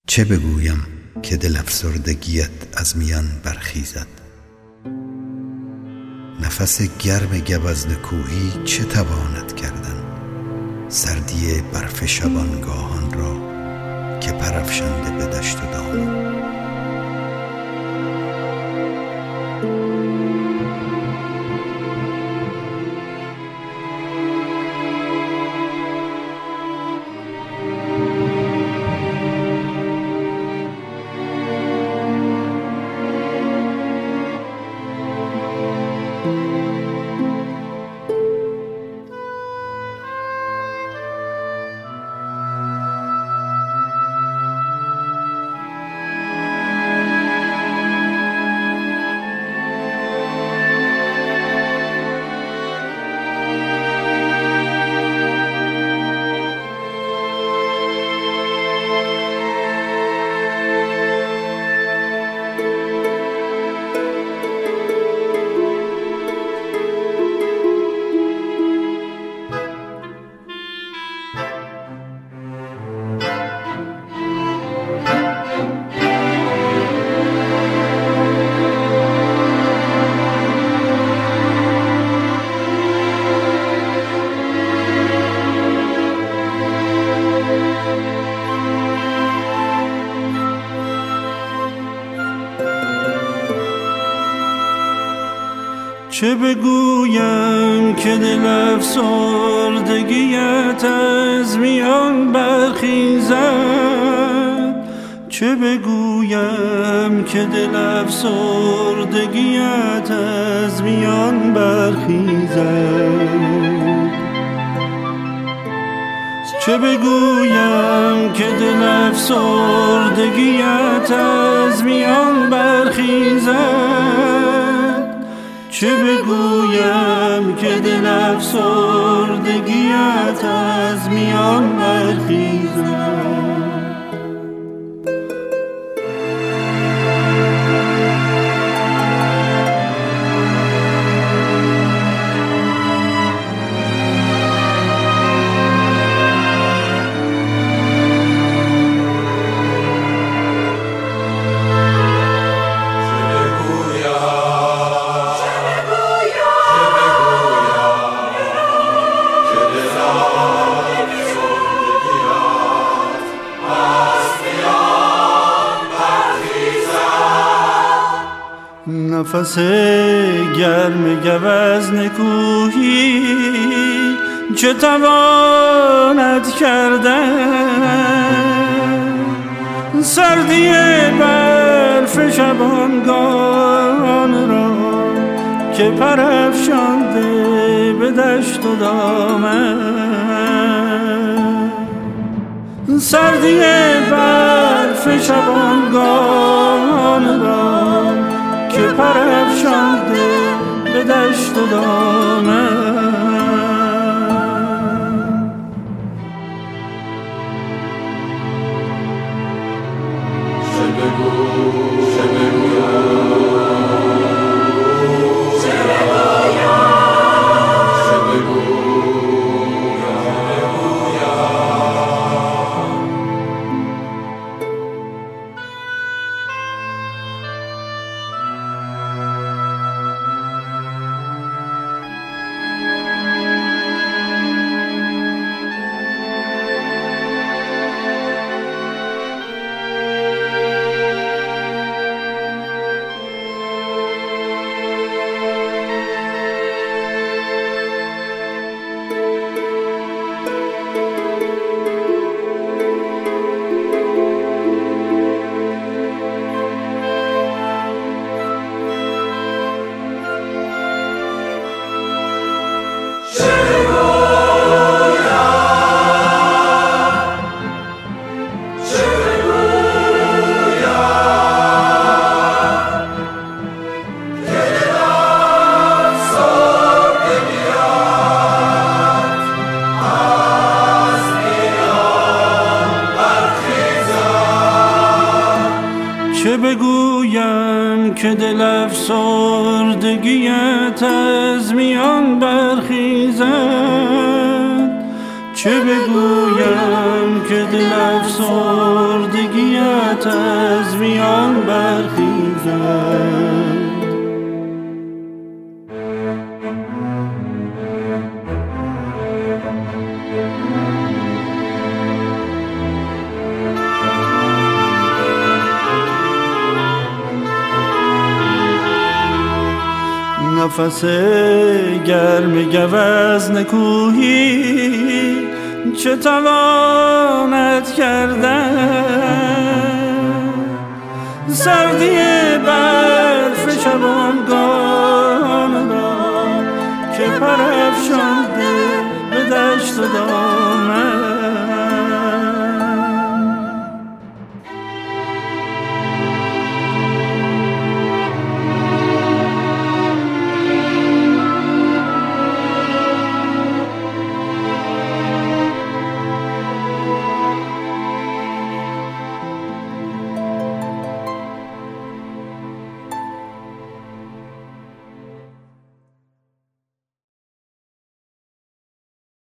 چه بگویم که دل افسردگیت از میان برخیزد؟ نفس گرم گوزن کوهی چه تواند کردن؟ سردی برف شبانگاهان را که پرافشانده به دشت و دامن. چه بگویم که دل افسردگیت از میان برخیزد؟ چه بگویم که دل افسردگیت از میان برخیزد؟ چه بگویم که دل افسردگیت از میان برخیزد؟ چه بگویم که دل افسردگیت از میان برخیزد؟ نفس گرم گوزن کوهی چه تواند کردن؟ سردی برف شبانگاهان را که پرافشانده به دشت و دامن. سردی برف شبانگاهان را که پرافشانده به دشت و دامن. چه بگویم چه بگویم که دل افسردگیت از میان برخیزد؟ چه بگویم که دل افسردگیت قیامت از میان برخیزد. نفس گرم گوزن کوهی چه تواند کردن؟ سردی برف شبانگان را که پرافشانده به دشت و دامن.